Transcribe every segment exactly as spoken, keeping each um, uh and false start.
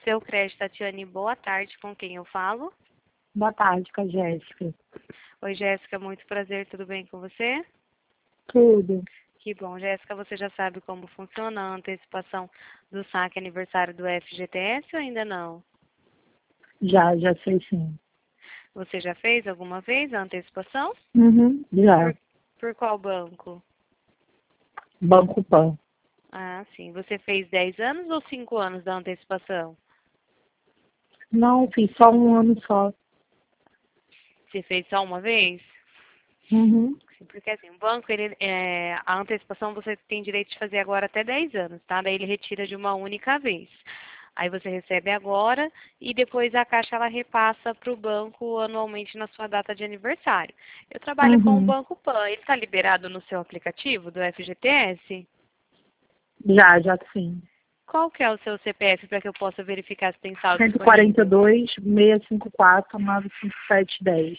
Seu crédito, Tatiane, boa tarde, com quem eu falo? Boa tarde, com a Jéssica. Oi, Jéssica, muito prazer, tudo bem com você? Tudo. Que bom, Jéssica, você já sabe como funciona a antecipação do saque aniversário do F G T S ou ainda não? Já, já sei sim. Você já fez alguma vez a antecipação? Uhum, já. Por, por qual banco? Banco Pan. Ah, sim. Você fez dez anos ou cinco anos da antecipação? Não, fiz só um ano só. Você fez só uma vez? Uhum. Sim, porque assim, o banco, ele, é, a antecipação você tem direito de fazer agora até dez anos, tá? Daí ele retira de uma única vez. Aí você recebe agora e depois a Caixa ela repassa para o banco anualmente na sua data de aniversário. Eu trabalho com o Uhum. Banco Pan. Ele está liberado no seu aplicativo do F G T S? Já, já sim. Qual que é o seu C P F para que eu possa verificar se tem saldo cento e quarenta e disponível? dois, seiscentos e cinquenta e quatro, nove cinco sete, dez.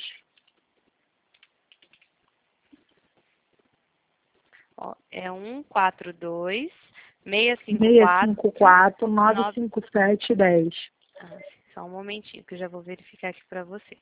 Ó, é um quatro dois, seis cinco seiscentos e quatro, cinquenta e quatro, nove nove. cinco sete, dez. Ah, só um momentinho que eu já vou verificar aqui para você.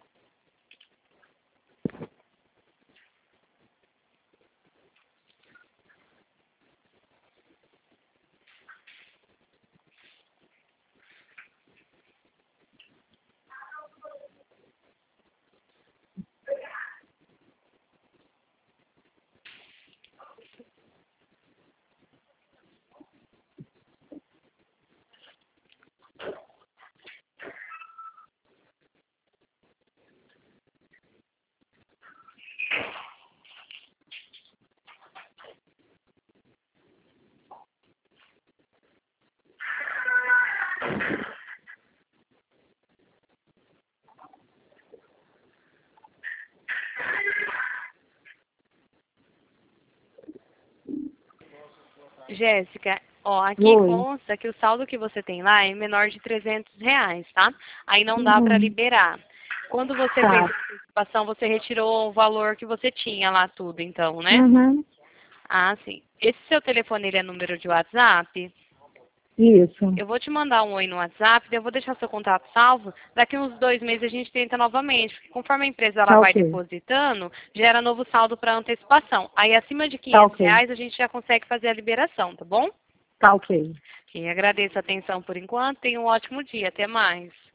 Jéssica, ó, aqui Oi. consta que o saldo que você tem lá é menor de trezentos reais, tá? Aí não dá para Uhum. liberar. Quando você fez Tá. a antecipação, você retirou o valor que você tinha lá tudo, então, né? Uhum. Ah, sim. Esse seu telefone, ele é número de WhatsApp? Isso. Eu vou te mandar um oi no WhatsApp, daí eu vou deixar seu contato salvo. Daqui uns dois meses a gente tenta novamente, porque conforme a empresa ela Tá vai ok. depositando, gera novo saldo para antecipação. Aí acima de Tá quinhentos ok. reais a gente já consegue fazer a liberação, tá bom? Tá ok. E agradeço a atenção por enquanto. Tenha um ótimo dia. Até mais.